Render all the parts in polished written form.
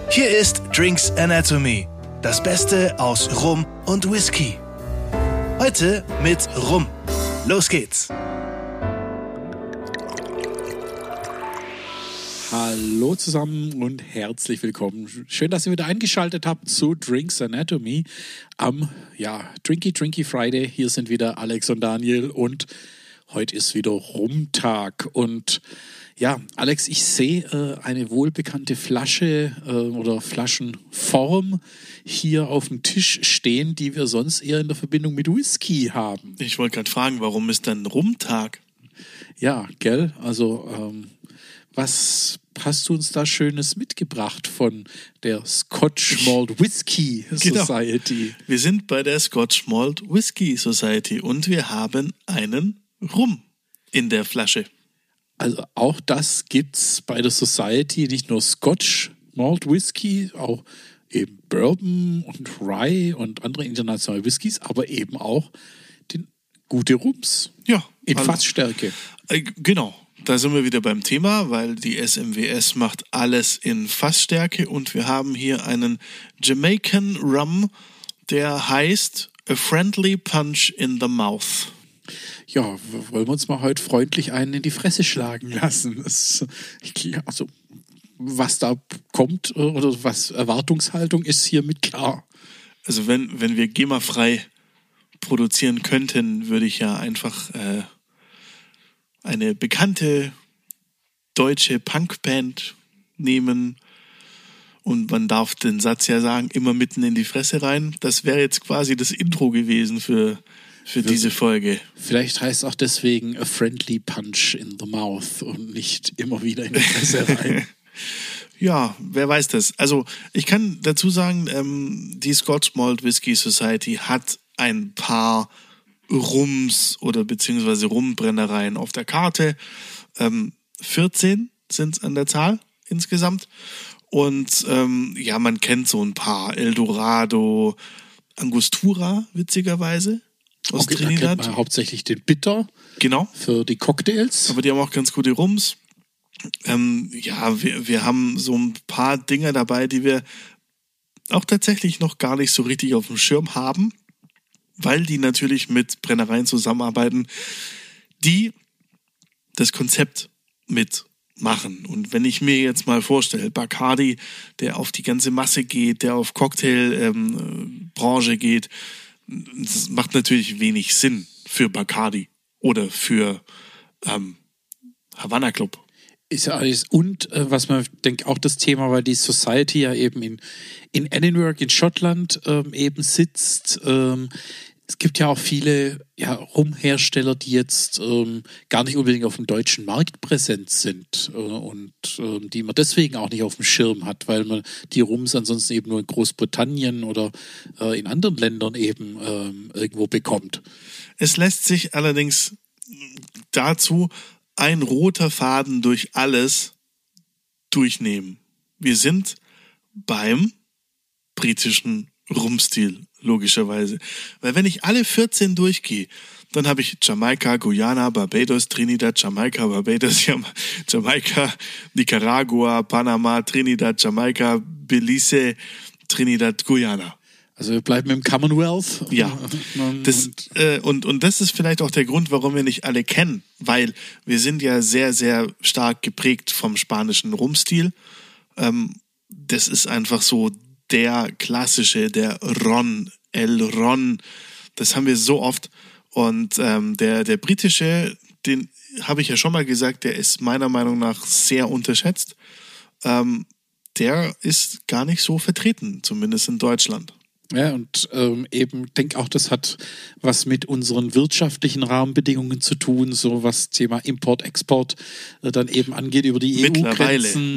Hier ist Drinks Anatomy, das Beste aus Rum und Whisky. Heute mit Rum. Los geht's! Hallo zusammen und herzlich willkommen. Schön, dass ihr wieder eingeschaltet habt zu Drinks Anatomy am Drinky Friday. Hier sind wieder Alex und Daniel und heute ist wieder Rumtag. Und ja, Alex, ich sehe eine wohlbekannte Flasche oder Flaschenform hier auf dem Tisch stehen, die wir sonst eher in der Verbindung mit Whisky haben. Ich wollte gerade fragen, warum ist dann Rumtag? Ja, gell? Also was hast du uns da Schönes mitgebracht von der Scotch Malt Whisky Society? Genau. Wir sind bei der Scotch Malt Whisky Society und wir haben einen Rum in der Flasche. Also auch das gibt's bei der Society, nicht nur Scotch Malt Whisky, auch eben Bourbon und Rye und andere internationale Whiskys, aber eben auch gute Rums in Fassstärke. Genau. Da sind wir wieder beim Thema, weil die SMWS macht alles in Fassstärke und wir haben hier einen Jamaican Rum, der heißt A Friendly Punch in the Mouth. Ja, wollen wir uns mal heute freundlich einen in die Fresse schlagen lassen. Also, was da kommt oder was Erwartungshaltung ist, hiermit klar. Also wenn wir GEMA-frei produzieren könnten, würde ich ja einfach eine bekannte deutsche Punkband nehmen und man darf den Satz ja sagen, immer mitten in die Fresse rein. Das wäre jetzt quasi das Intro gewesen für diese Folge. Vielleicht heißt es auch deswegen A Friendly Punch in the Mouth und nicht immer wieder in die Fresse rein. Ja, wer weiß das. Also ich kann dazu sagen, die Scotch Malt Whisky Society hat ein paar Rums oder beziehungsweise Rumbrennereien auf der Karte. 14 sind es an der Zahl insgesamt. Und man kennt so ein paar. Eldorado, Angostura, witzigerweise, aus Trinidad. Da kennt man hauptsächlich den Bitter. Genau. Für die Cocktails. Aber die haben auch ganz gute Rums. Wir haben so ein paar Dinge dabei, die wir auch tatsächlich noch gar nicht so richtig auf dem Schirm haben, weil die natürlich mit Brennereien zusammenarbeiten, die das Konzept mitmachen. Und wenn ich mir jetzt mal vorstelle, Bacardi, der auf die ganze Masse geht, der auf Cocktailbranche geht, das macht natürlich wenig Sinn für Bacardi oder für Havana Club. Ist ja alles. Und was man denkt, auch das Thema, weil die Society ja eben in Edinburgh in Schottland eben sitzt. Es gibt ja auch viele Rumhersteller, die jetzt gar nicht unbedingt auf dem deutschen Markt präsent sind und die man deswegen auch nicht auf dem Schirm hat, weil man die Rums ansonsten eben nur in Großbritannien oder in anderen Ländern eben irgendwo bekommt. Es lässt sich allerdings dazu ein roter Faden durch alles durchnehmen. Wir sind beim britischen Rumstil, logischerweise. Weil wenn ich alle 14 durchgehe, dann habe ich Jamaika, Guyana, Barbados, Trinidad, Jamaika, Barbados, Jamaika, Nicaragua, Panama, Trinidad, Jamaika, Belize, Trinidad, Guyana. Also wir bleiben im Commonwealth. Ja, und das ist vielleicht auch der Grund, warum wir nicht alle kennen, weil wir sind ja sehr, sehr stark geprägt vom spanischen Rumstil. Das ist einfach so der klassische, der Ron, El Ron, das haben wir so oft. Und der britische, den habe ich ja schon mal gesagt, der ist meiner Meinung nach sehr unterschätzt. Der ist gar nicht so vertreten, zumindest in Deutschland. Ja, und eben denke auch, das hat was mit unseren wirtschaftlichen Rahmenbedingungen zu tun, so was Thema Import, Export dann eben angeht über die EU-Grenzen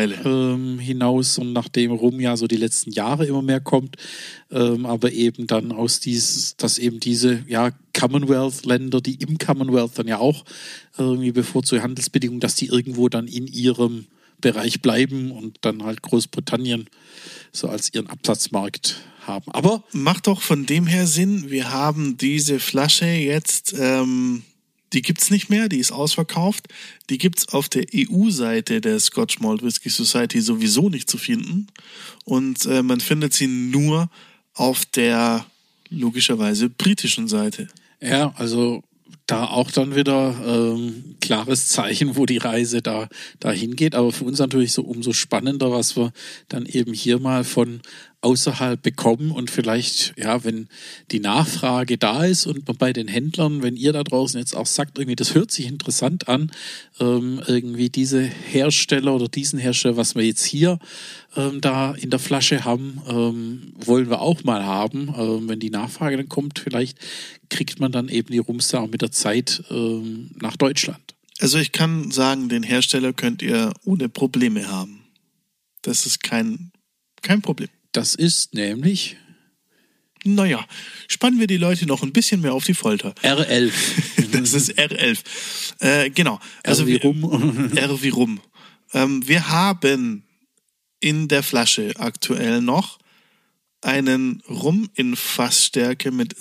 hinaus und nachdem Rum ja so die letzten Jahre immer mehr kommt, aber eben dann dass eben diese Commonwealth-Länder, die im Commonwealth dann ja auch irgendwie bevorzugte Handelsbedingungen, dass die irgendwo dann in ihrem Bereich bleiben und dann halt Großbritannien so als ihren Absatzmarkt haben. Aber macht doch von dem her Sinn, wir haben diese Flasche jetzt Die gibt's nicht mehr, die ist ausverkauft. Die gibt's auf der EU-Seite der Scotch Malt Whisky Society sowieso nicht zu finden. Und man findet sie nur auf der logischerweise britischen Seite. Ja, also da auch dann wieder klares Zeichen, wo die Reise da hingeht. Aber für uns natürlich so umso spannender, was wir dann eben hier mal von außerhalb bekommen und vielleicht, ja, wenn die Nachfrage da ist und bei den Händlern, wenn ihr da draußen jetzt auch sagt, irgendwie, das hört sich interessant an, irgendwie diese Hersteller oder diesen Hersteller, was wir jetzt hier da in der Flasche haben, wollen wir auch mal haben. Wenn die Nachfrage dann kommt, vielleicht kriegt man dann eben die Rums auch mit der Zeit nach Deutschland. Also ich kann sagen, den Hersteller könnt ihr ohne Probleme haben. Das ist kein Problem. Das ist nämlich... Naja, spannen wir die Leute noch ein bisschen mehr auf die Folter. R11. Das ist R11. Genau. Also R wie Rum. R wie Rum. Wir haben in der Flasche aktuell noch einen Rum in Fassstärke mit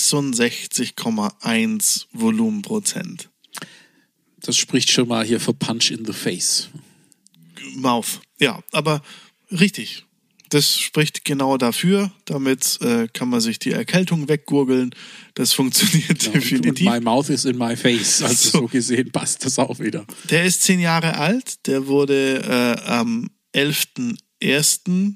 66,1 Volumenprozent. Das spricht schon mal hier für Punch in the Face. Mouth, ja, aber richtig. Das spricht genau dafür. Damit kann man sich die Erkältung weggurgeln. Das funktioniert definitiv. Und my mouth is in my face. Also so gesehen passt das auch wieder. Der ist 10 Jahre alt. Der wurde am 11.01.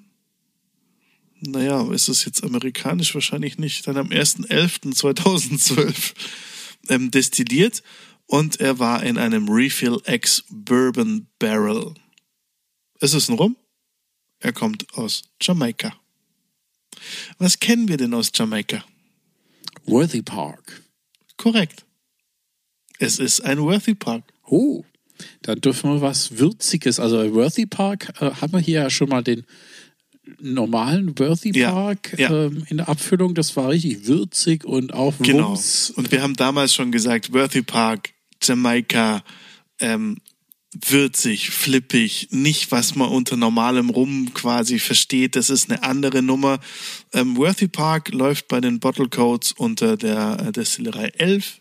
Naja, ist es jetzt amerikanisch? Wahrscheinlich nicht. Dann am 1.11.2012 destilliert. Und er war in einem Refill X Bourbon Barrel. Ist es ein Rum? Er kommt aus Jamaika. Was kennen wir denn aus Jamaika? Worthy Park. Korrekt. Es ist ein Worthy Park. Oh, dann dürfen wir was Würziges. Also bei Worthy Park haben wir hier ja schon mal den normalen Worthy Park in der Abfüllung. Das war richtig würzig und auch Wumms. Genau. Und wir haben damals schon gesagt, Worthy Park, Jamaika, würzig, flippig, nicht was man unter normalem Rum quasi versteht, das ist eine andere Nummer. Worthy Park läuft bei den Bottle Codes unter der Destillerie 11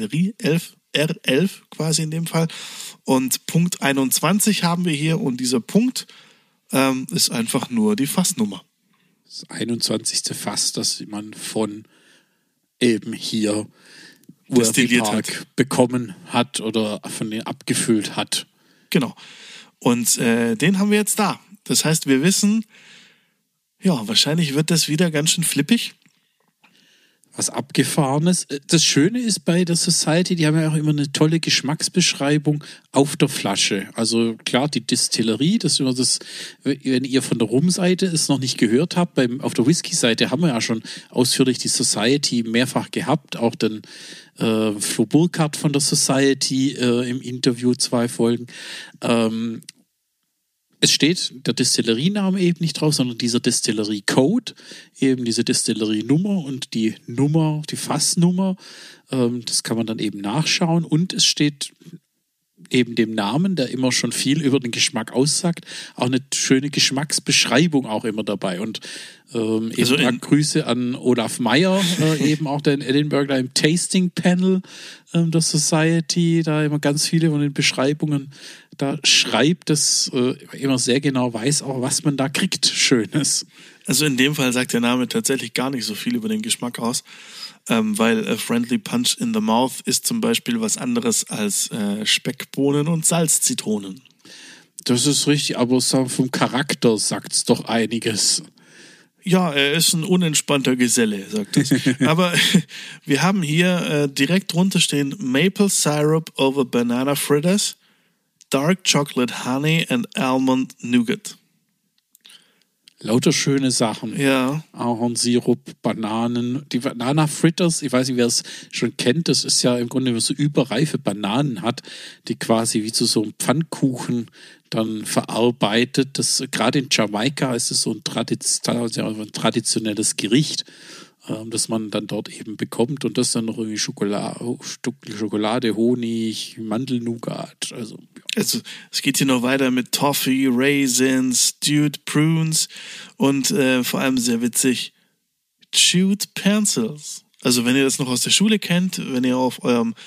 R11 quasi in dem Fall, und Punkt 21 haben wir hier, und dieser Punkt ist einfach nur die Fassnummer. Das 21. Fass, das man von eben hier Worthy Park bekommen hat oder von denen abgefüllt hat. Genau. Und den haben wir jetzt da. Das heißt, wir wissen, ja, wahrscheinlich wird das wieder ganz schön flippig. Was Abgefahrenes. Das Schöne ist bei der Society, die haben ja auch immer eine tolle Geschmacksbeschreibung auf der Flasche. Also klar, die Distillerie, das ist immer das, wenn ihr von der Rum-Seite es noch nicht gehört habt, auf der Whisky-Seite haben wir ja schon ausführlich die Society mehrfach gehabt, auch den Flo Burkhardt von der Society im Interview 2 Folgen. Es steht der Distilleriename eben nicht drauf, sondern dieser Distillerie-Code, eben diese Distillerienummer und die Nummer, die Fassnummer, das kann man dann eben nachschauen, und es steht eben dem Namen, der immer schon viel über den Geschmack aussagt, auch eine schöne Geschmacksbeschreibung auch immer dabei. Und eben Grüße an Olaf Meyer, eben auch der in Edinburgh da im Tasting Panel der Society, da immer ganz viele von den Beschreibungen da schreibt, dass immer sehr genau weiß auch, was man da kriegt, Schönes. Also in dem Fall sagt der Name tatsächlich gar nicht so viel über den Geschmack aus, weil Friendly Punch in the Mouth ist zum Beispiel was anderes als Speckbohnen und Salzzitronen. Das ist richtig, aber vom Charakter sagt es doch einiges. Ja, er ist ein unentspannter Geselle, sagt es. Aber wir haben hier direkt drunter stehen Maple Syrup over Banana Fritters, Dark Chocolate Honey and Almond Nougat. Lauter schöne Sachen. Ja. Ahornsirup, Bananen. Die Banana Fritters, ich weiß nicht, wer es schon kennt, das ist ja im Grunde, wenn man so überreife Bananen hat, die quasi wie zu so einem Pfannkuchen dann verarbeitet. Das, gerade in Jamaika ist es so ein traditionelles Gericht, das man dann dort eben bekommt, und das dann noch irgendwie Schokolade, Honig, Mandelnougat. Also es geht hier noch weiter mit Toffee, Raisins, Stewed Prunes und vor allem sehr witzig, Chewed Pencils. Also wenn ihr das noch aus der Schule kennt, wenn ihr auf eurem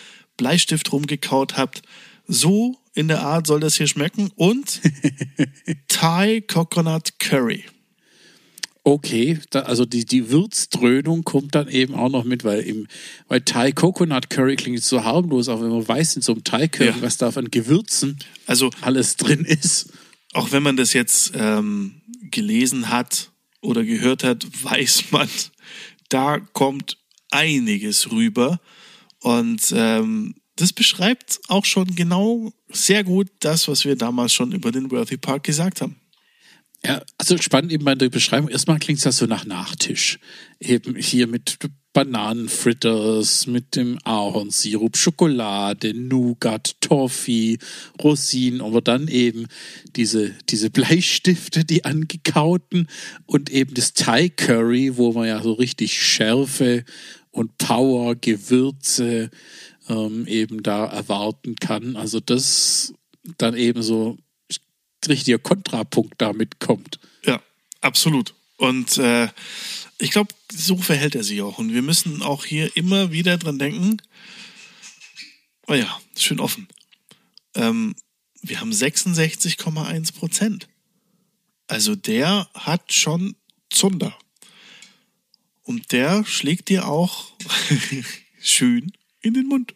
Bleistift rumgekaut habt. So in der Art soll das hier schmecken. Und Thai Coconut Curry. Okay, also die Würzdröhnung kommt dann eben auch noch mit, weil Thai Coconut Curry klingt so harmlos, auch wenn man weiß in so einem Thai Curry, was da an Gewürzen alles drin ist. Auch wenn man das jetzt gelesen hat oder gehört hat, weiß man, da kommt einiges rüber. Und das beschreibt auch schon genau sehr gut das, was wir damals schon über den Worthy Park gesagt haben. Ja, also spannend eben bei der Beschreibung. Erstmal klingt es ja so nach Nachtisch. Eben hier mit Bananenfritters, mit dem Ahornsirup, Schokolade, Nougat, Toffee, Rosinen, aber dann eben diese Bleistifte, die angekauten und eben das Thai Curry, wo man ja so richtig Schärfe und Power, Gewürze eben da erwarten kann. Also das dann eben so richtiger Kontrapunkt damit kommt. Ja, absolut. Und ich glaube, so verhält er sich auch. Und wir müssen auch hier immer wieder dran denken, oh ja, schön offen. Wir haben 66,1%. Also der hat schon Zunder. Und der schlägt dir auch schön in den Mund.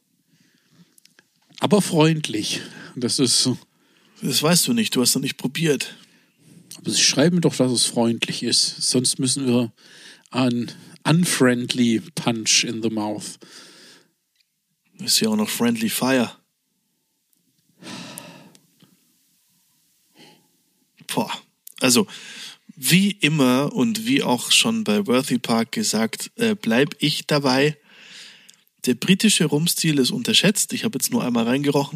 Aber freundlich. Das ist so. Das weißt du nicht, du hast noch nicht probiert. Aber sie schreiben doch, dass es freundlich ist. Sonst müssen wir einen unfriendly punch in the mouth. Ist ja auch noch friendly fire. Boah. Also, wie immer und wie auch schon bei Worthy Park gesagt, bleib ich dabei. Der britische Rumstil ist unterschätzt. Ich habe jetzt nur einmal reingerochen.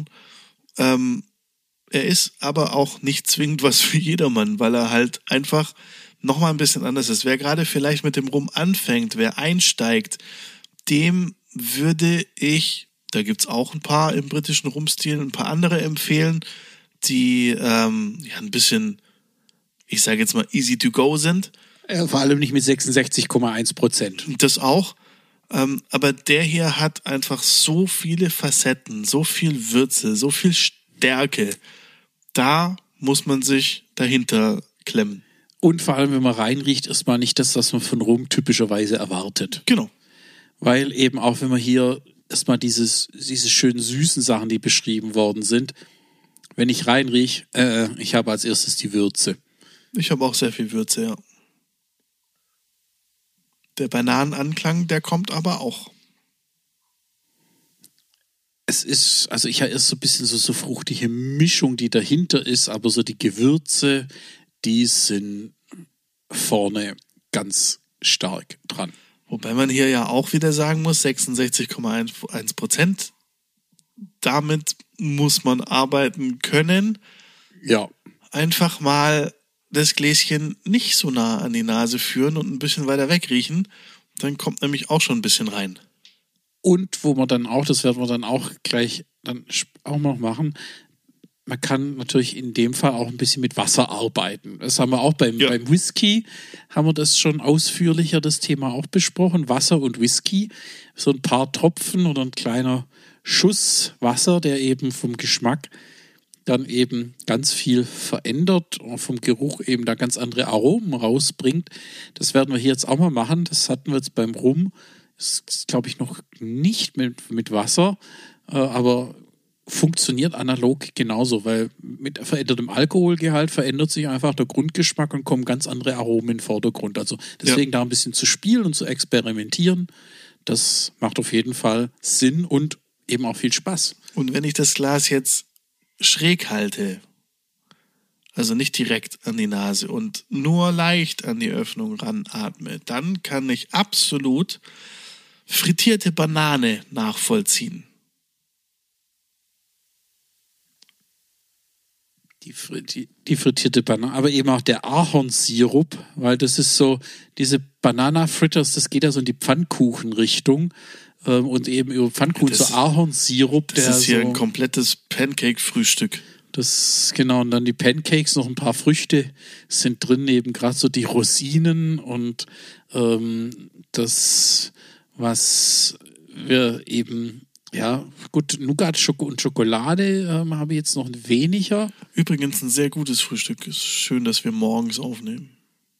Er ist aber auch nicht zwingend was für jedermann, weil er halt einfach nochmal ein bisschen anders ist. Wer gerade vielleicht mit dem Rum anfängt, wer einsteigt, dem würde ich, da gibt's auch ein paar im britischen Rumstil, ein paar andere empfehlen, die ein bisschen, ich sage jetzt mal, easy to go sind. Vor allem nicht mit 66,1%. Das auch. Aber der hier hat einfach so viele Facetten, so viel Würze, so viel Stärke. Da muss man sich dahinter klemmen. Und vor allem, wenn man reinriecht, ist man nicht das, was man von Rum typischerweise erwartet. Genau. Weil eben auch, wenn man hier erstmal diese schönen süßen Sachen, die beschrieben worden sind, wenn ich reinriech, ich habe als erstes die Würze. Ich habe auch sehr viel Würze, ja. Der Bananenanklang, der kommt aber auch. Es ist, also ich habe erst so ein bisschen so fruchtige Mischung, die dahinter ist, aber so die Gewürze, die sind vorne ganz stark dran. Wobei man hier ja auch wieder sagen muss, 66,1%, damit muss man arbeiten können. Ja. Einfach mal das Gläschen nicht so nah an die Nase führen und ein bisschen weiter weg riechen, dann kommt nämlich auch schon ein bisschen rein. Und wo man dann auch, das werden wir dann auch gleich dann auch noch machen, man kann natürlich in dem Fall auch ein bisschen mit Wasser arbeiten. Das haben wir auch beim Whisky, haben wir das schon ausführlicher, das Thema auch besprochen. Wasser und Whisky, so ein paar Tropfen oder ein kleiner Schuss Wasser, der eben vom Geschmack dann eben ganz viel verändert und vom Geruch eben da ganz andere Aromen rausbringt. Das werden wir hier jetzt auch mal machen. Das hatten wir jetzt beim Rum. Das ist, glaube ich, noch nicht mit Wasser, aber funktioniert analog genauso, weil mit verändertem Alkoholgehalt verändert sich einfach der Grundgeschmack und kommen ganz andere Aromen in den Vordergrund. Also deswegen da ein bisschen zu spielen und zu experimentieren, das macht auf jeden Fall Sinn und eben auch viel Spaß. Und wenn ich das Glas jetzt schräg halte, also nicht direkt an die Nase und nur leicht an die Öffnung ranatme, dann kann ich absolut frittierte Banane nachvollziehen. Die frittierte Banane, aber eben auch der Ahornsirup, weil das ist so, diese Banana-Fritters, das geht ja so in die Pfannkuchenrichtung und eben über Pfannkuchen zu Ahornsirup. Das ist hier so ein komplettes Pancake-Frühstück. Das, genau, und dann die Pancakes, noch ein paar Früchte sind drin, eben gerade so die Rosinen und das, was wir eben Ja, gut, Nougat und Schokolade habe ich jetzt noch weniger. Übrigens ein sehr gutes Frühstück. Ist schön, dass wir morgens aufnehmen.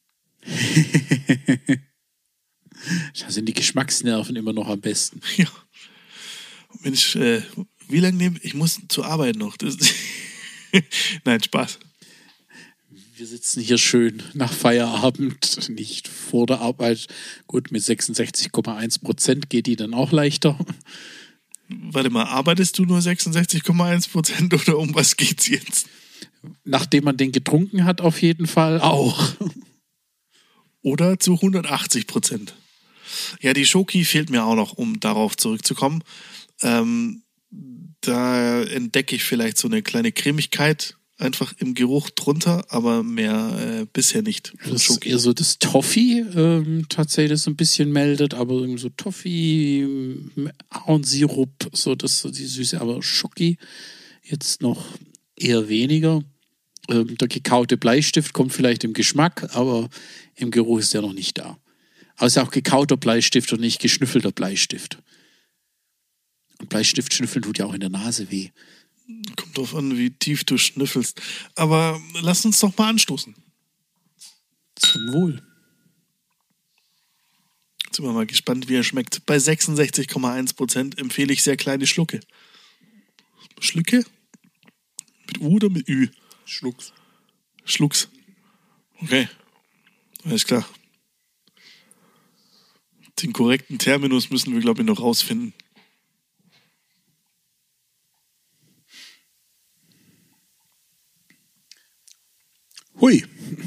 Da sind die Geschmacksnerven immer noch am besten. Ja. Mensch, wie lange nehme ich? Muss zur Arbeit noch. Nein, Spaß. Wir sitzen hier schön nach Feierabend, nicht vor der Arbeit. Gut, mit 66,1% geht die dann auch leichter. Warte mal, arbeitest du nur 66,1% oder um was geht's jetzt? Nachdem man den getrunken hat, auf jeden Fall auch. Oder zu 180%. Ja, die Schoki fehlt mir auch noch, um darauf zurückzukommen. Da entdecke ich vielleicht so eine kleine Cremigkeit einfach im Geruch drunter, aber mehr bisher nicht. Das ist eher so das Toffee tatsächlich das ein bisschen meldet, aber so Toffee, Ahornsirup, so das die Süße, aber Schoki jetzt noch eher weniger. Der gekaute Bleistift kommt vielleicht im Geschmack, aber im Geruch ist der noch nicht da. Aber es ist auch gekauter Bleistift und nicht geschnüffelter Bleistift. Und Bleistift schnüffeln tut ja auch in der Nase weh. Kommt drauf an, wie tief du schnüffelst. Aber lass uns doch mal anstoßen. Zum Wohl. Jetzt sind wir mal gespannt, wie er schmeckt. Bei 66,1% empfehle ich sehr kleine Schlucke. Schlücke? Mit U oder mit Ü? Schlucks. Schlucks. Okay. Alles klar. Den korrekten Terminus müssen wir, glaube ich, noch rausfinden. Hui.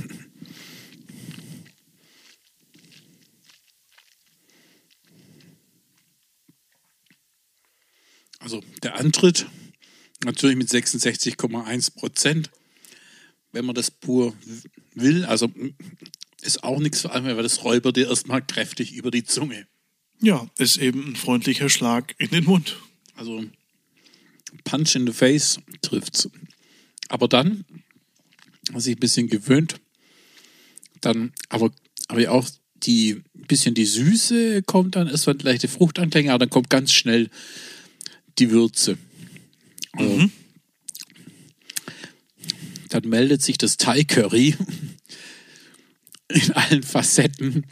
Also der Antritt natürlich mit 66,1%. Wenn man das pur will, also ist auch nichts, vor allem, weil das räubert dir erstmal kräftig über die Zunge. Ja, ist eben ein freundlicher Schlag in den Mund. Also Punch in the face trifft's. Aber dann, was ich ein bisschen gewöhnt, dann aber auch die bisschen die Süße kommt dann, es wird leichte Fruchtanklänge, aber dann kommt ganz schnell die Würze. Mhm. Dann meldet sich das Thai Curry in allen Facetten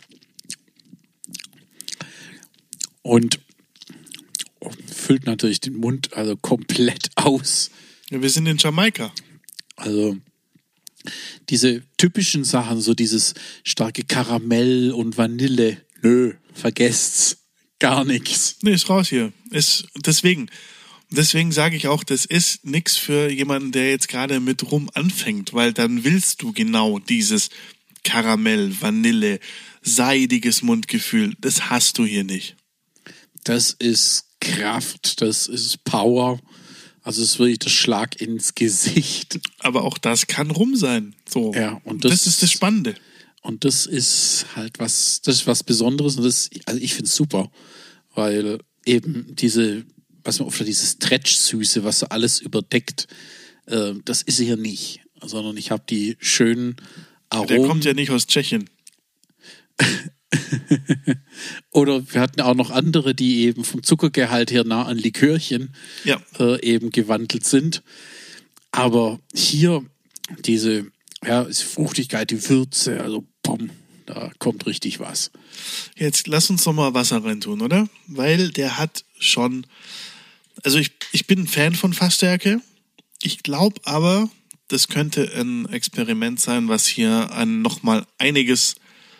und füllt natürlich den Mund also komplett aus. Ja, wir sind in Jamaika. Also diese typischen Sachen, so dieses starke Karamell und Vanille, nö, vergesst's. Gar nichts. Nee, ist raus hier. Deswegen sage ich auch, das ist nichts für jemanden, der jetzt gerade mit Rum anfängt, weil dann willst du genau dieses Karamell, Vanille, seidiges Mundgefühl. Das hast du hier nicht. Das ist Kraft, das ist Power. Also es ist wirklich der Schlag ins Gesicht. Aber auch das kann Rum sein. So. Ja, und das ist das Spannende. Und das ist halt was Besonderes. Und also ich finde es super, weil eben was man oft dieses Stretch-Süße, was so alles überdeckt, das ist hier nicht. Sondern ich habe die schönen Aromen. Der kommt ja nicht aus Tschechien. Oder wir hatten auch noch andere, die eben vom Zuckergehalt her nah an Likörchen eben gewandelt sind. Aber hier diese Fruchtigkeit, die Würze, also da kommt richtig was. Jetzt lass uns doch mal Wasser reintun, oder? Weil der hat schon, also ich bin ein Fan von Fassstärke. Ich glaube aber, das könnte ein Experiment sein, was hier nochmal einiges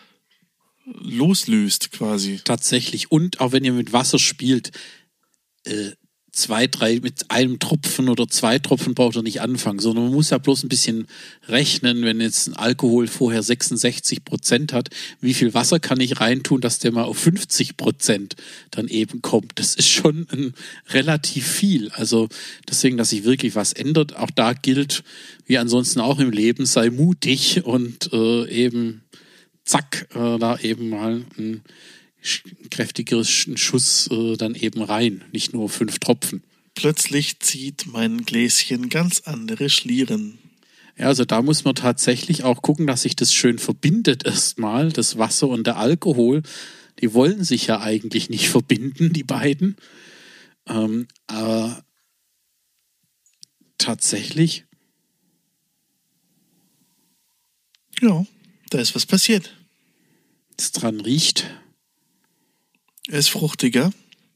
loslöst quasi. Tatsächlich. Und auch wenn ihr mit Wasser spielt, 2, 3 mit einem Tropfen oder 2 Tropfen braucht ihr nicht anfangen, sondern man muss ja bloß ein bisschen rechnen, wenn jetzt ein Alkohol vorher 66% hat, wie viel Wasser kann ich reintun, dass der mal auf 50% dann eben kommt. Das ist schon relativ viel. Also deswegen, dass sich wirklich was ändert. Auch da gilt, wie ansonsten auch im Leben, sei mutig und eben zack, da eben mal ein kräftigeres Schuss dann eben rein, nicht nur 5 Tropfen. Plötzlich zieht mein Gläschen ganz andere Schlieren. Ja, also da muss man tatsächlich auch gucken, dass sich das schön verbindet erstmal, das Wasser und der Alkohol. Die wollen sich ja eigentlich nicht verbinden, die beiden. Aber tatsächlich. Ja, da ist was passiert. Es dran riecht. Er ist fruchtiger.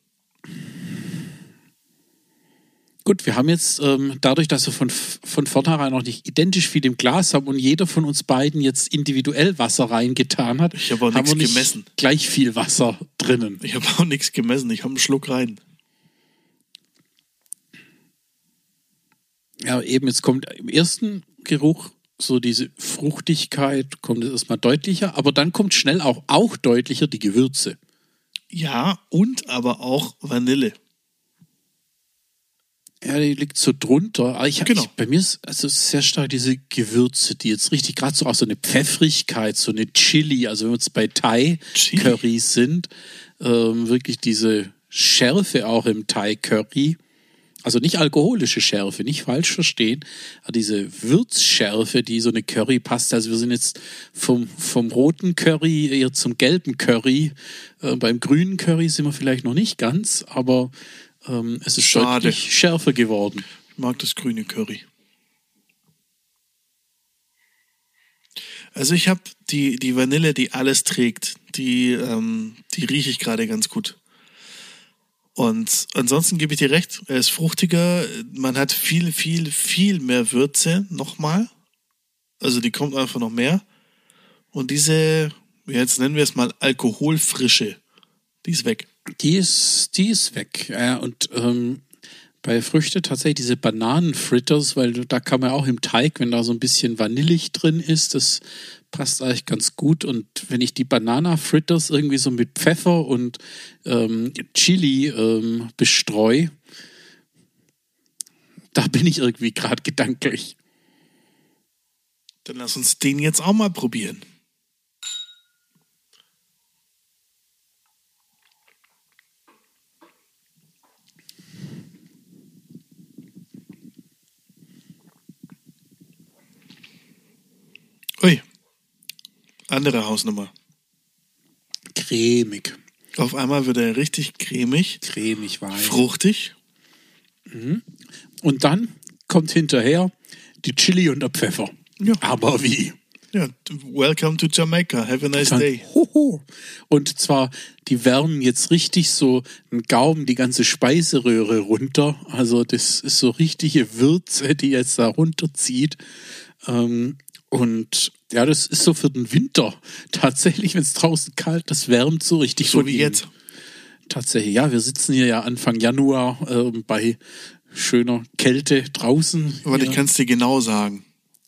Gut, wir haben jetzt dadurch, dass wir von vornherein noch nicht identisch viel im Glas haben und jeder von uns beiden jetzt individuell Wasser reingetan hat, ich habe auch nichts gemessen. Gleich viel Wasser drinnen. Ich habe auch nichts gemessen. Ich habe einen Schluck rein. Ja, eben, jetzt kommt im ersten Geruch so diese Fruchtigkeit, kommt es erstmal deutlicher, aber dann kommt schnell auch deutlicher die Gewürze. Ja, und aber auch Vanille. Ja, die liegt so drunter. Aber genau. Bei mir ist also sehr stark diese Gewürze, die jetzt richtig, gerade so auch so eine Pfeffrigkeit, so eine Chili, also wenn wir jetzt bei Thai-Currys sind, wirklich diese Schärfe auch im Thai-Curry. Also nicht alkoholische Schärfe, nicht falsch verstehen, aber diese Würzschärfe, die so eine Curry passt. Also wir sind jetzt vom roten Curry eher zum gelben Curry. Beim grünen Curry sind wir vielleicht noch nicht ganz, aber es ist deutlich schärfer geworden. Ich mag das grüne Curry. Also ich habe die Vanille, die alles trägt, die rieche ich gerade ganz gut. Und ansonsten gebe ich dir recht, er ist fruchtiger, man hat viel, viel, viel mehr Würze nochmal. Also die kommt einfach noch mehr. Und diese, jetzt nennen wir es mal Alkoholfrische, die ist weg. Die ist weg. Ja, und bei Früchte tatsächlich diese Bananenfritters, weil da kann man auch im Teig, wenn da so ein bisschen vanillig drin ist, das passt eigentlich ganz gut. Und wenn ich die Banana-Fritters irgendwie so mit Pfeffer und Chili bestreue, da bin ich irgendwie gerade gedanklich. Dann lass uns den jetzt auch mal probieren. Ui, andere Hausnummer. Cremig. Auf einmal wird er richtig cremig. Cremig weich. Fruchtig. Mhm. Und dann kommt hinterher die Chili und der Pfeffer. Ja. Aber wie? Ja, welcome to Jamaica. Have a nice day. Hoho. Und zwar, die wärmen jetzt richtig so einen Gaumen, die ganze Speiseröhre runter. Also das ist so richtige Würze, die jetzt da runterzieht. Und ja, das ist so für den Winter. Tatsächlich, wenn es draußen kalt, das wärmt so richtig. So wie jetzt. Tatsächlich, ja, wir sitzen hier ja Anfang Januar bei schöner Kälte draußen. Aber ich kann es dir genau sagen.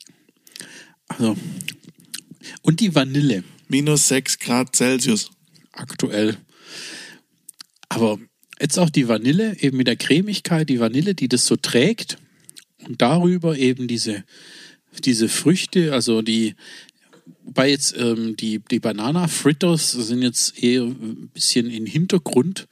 Also, und die Vanille. -6 Grad Celsius. Aktuell. Aber jetzt auch die Vanille, eben mit der Cremigkeit, die Vanille, die das so trägt. Und darüber eben diese Früchte, also wobei jetzt die Banana Fritters sind jetzt eher ein bisschen im Hintergrund.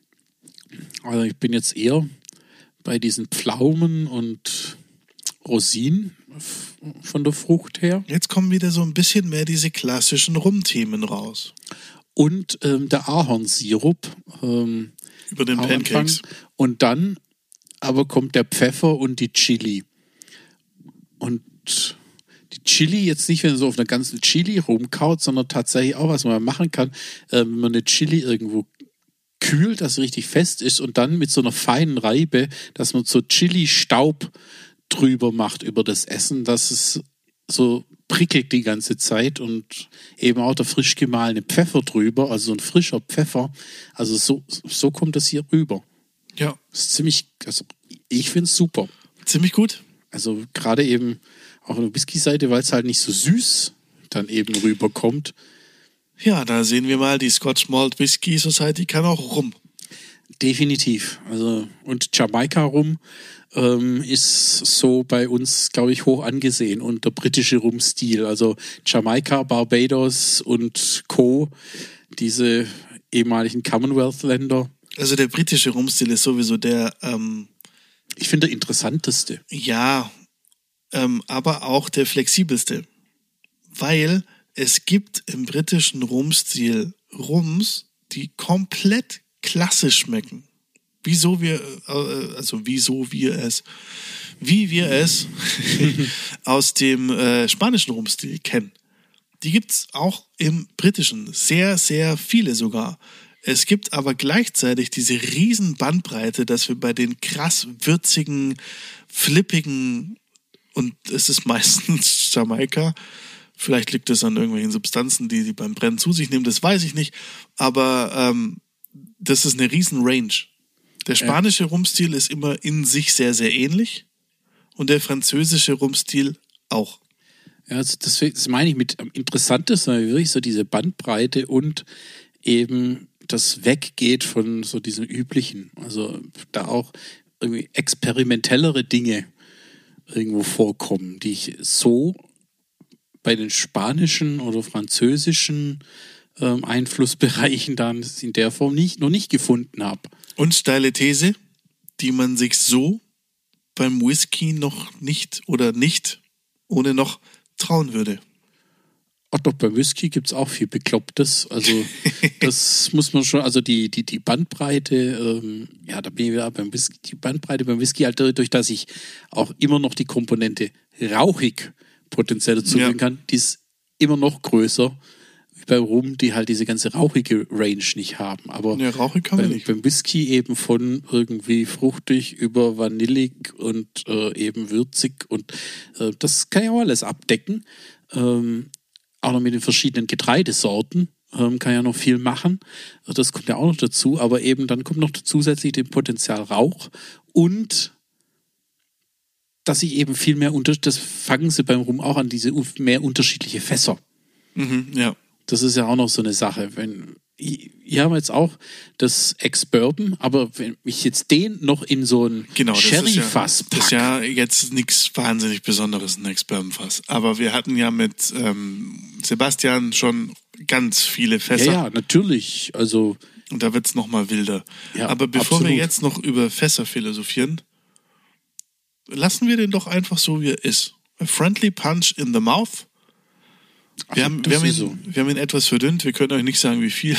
Also ich bin jetzt eher bei diesen Pflaumen und Rosinen von der Frucht her. Jetzt kommen wieder so ein bisschen mehr diese klassischen Rum-Themen raus. Und der Ahornsirup. Über den Pancakes. Und dann aber kommt der Pfeffer und die Chili. Und die Chili jetzt nicht, wenn man so auf einer ganzen Chili rumkaut, sondern tatsächlich auch, was man machen kann, wenn man eine Chili irgendwo kühlt, dass sie richtig fest ist und dann mit so einer feinen Reibe, dass man so Chili-Staub drüber macht über das Essen, dass es so prickelt die ganze Zeit und eben auch der frisch gemahlene Pfeffer drüber, also so ein frischer Pfeffer. Also so kommt das hier rüber. Ja. Das ist ziemlich, also ich finde es super. Ziemlich gut. Also gerade eben auf der Whisky-Seite, weil es halt nicht so süß dann eben rüberkommt. Ja, da sehen wir mal, die Scotch Malt Whisky Society kann auch Rum. Definitiv. Also und Jamaika Rum ist so bei uns, glaube ich, hoch angesehen und der britische Rumstil. Also Jamaika, Barbados und Co., diese ehemaligen Commonwealth-Länder. Also der britische Rumstil ist sowieso der ich finde der interessanteste. Ja, aber auch der flexibelste. Weil es gibt im britischen Rumstil Rums, die komplett klassisch schmecken. wie wir es aus dem spanischen Rumstil kennen. Die gibt's auch im britischen, sehr, sehr viele sogar. Es gibt aber gleichzeitig diese riesen Bandbreite, dass wir bei den krass würzigen, flippigen, und es ist meistens Jamaika, vielleicht liegt es an irgendwelchen Substanzen, die beim Brennen zu sich nehmen, das weiß ich nicht, aber das ist eine riesen Range. Der spanische Rumstil ist immer in sich sehr, sehr ähnlich und der französische Rumstil auch. Ja, also das meine ich mit am interessantesten, wirklich so diese Bandbreite und eben das weggeht von so diesem üblichen. Also da auch irgendwie experimentellere Dinge irgendwo vorkommen, die ich so bei den spanischen oder französischen Einflussbereichen dann in der Form noch nicht gefunden habe. Und steile These, die man sich so beim Whisky noch nicht ohne noch trauen würde. Ach doch, beim Whisky gibt es auch viel Beklopptes. Also das muss man schon, also die Bandbreite, da bin ich wieder beim Whisky, die Bandbreite beim Whisky, halt dadurch, dass ich auch immer noch die Komponente rauchig potenziell dazu kann, die ist immer noch größer wie beim Rum, die halt diese ganze rauchige Range nicht haben. Aber rauchig kann man nicht. Beim Whisky eben von irgendwie fruchtig über vanillig und eben würzig und das kann ja auch alles abdecken. Auch noch mit den verschiedenen Getreidesorten kann ja noch viel machen. Das kommt ja auch noch dazu, aber eben dann kommt noch zusätzlich das Potenzial Rauch und dass ich eben viel mehr das fangen sie beim Rum auch an, diese mehr unterschiedliche Fässer. Ja. Das ist ja auch noch so eine Sache. Hier haben wir jetzt auch das Ex-Bourbon, aber wenn ich jetzt den noch in so ein Sherry-Fass packe. Das ist ja jetzt nichts wahnsinnig Besonderes, ein Ex-Bourbon-Fass. Aber wir hatten ja mit Sebastian schon ganz viele Fässer. Ja, natürlich. Also, und da wird es nochmal wilder. Ja, aber bevor wir jetzt noch über Fässer philosophieren, lassen wir den doch einfach so, wie er ist. A friendly punch in the mouth. Wir haben ihn etwas verdünnt, wir können euch nicht sagen, wie viel.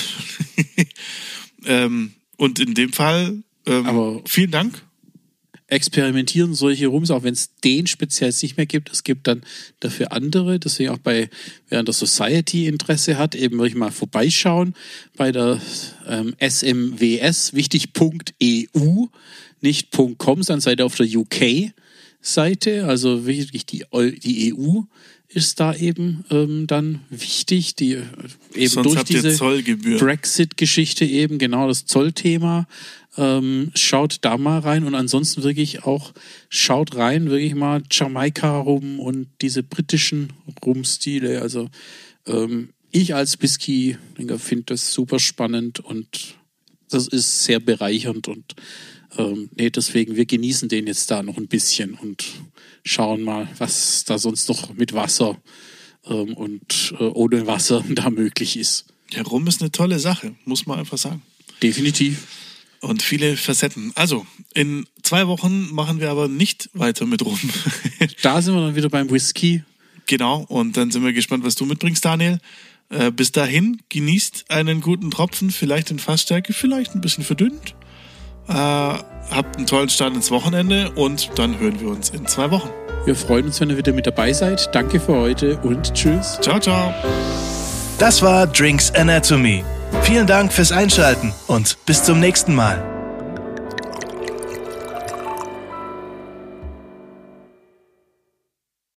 Und in dem Fall, aber vielen Dank. Experimentieren solche Rums, auch wenn es den speziell nicht mehr gibt. Es gibt dann dafür andere, deswegen auch während der Society Interesse hat, eben wirklich mal vorbeischauen bei der SMWS, wichtig .eu, nicht .com, sondern seid ihr auf der UK-Seite, also wirklich die EU ist da eben dann wichtig, die eben sonst durch diese Brexit-Geschichte eben, genau das Zollthema, schaut da mal rein und ansonsten wirklich auch schaut rein, wirklich mal Jamaika rum und diese britischen Rumstile, also ich als Whisky-Trinker finde das super spannend und das ist sehr bereichernd und deswegen, wir genießen den jetzt da noch ein bisschen und schauen mal, was da sonst noch mit Wasser und ohne Wasser da möglich ist. Ja, Rum ist eine tolle Sache, muss man einfach sagen. Definitiv. Und viele Facetten. Also, in 2 Wochen machen wir aber nicht weiter mit Rum. Da sind wir dann wieder beim Whisky. Genau, und dann sind wir gespannt, was du mitbringst, Daniel. Bis dahin, genießt einen guten Tropfen, vielleicht in Fassstärke, vielleicht ein bisschen verdünnt. Habt einen tollen Start ins Wochenende und dann hören wir uns in 2 Wochen. Wir freuen uns, wenn ihr wieder mit dabei seid. Danke für heute und tschüss. Ciao, ciao. Das war Drinks Anatomy. Vielen Dank fürs Einschalten und bis zum nächsten Mal.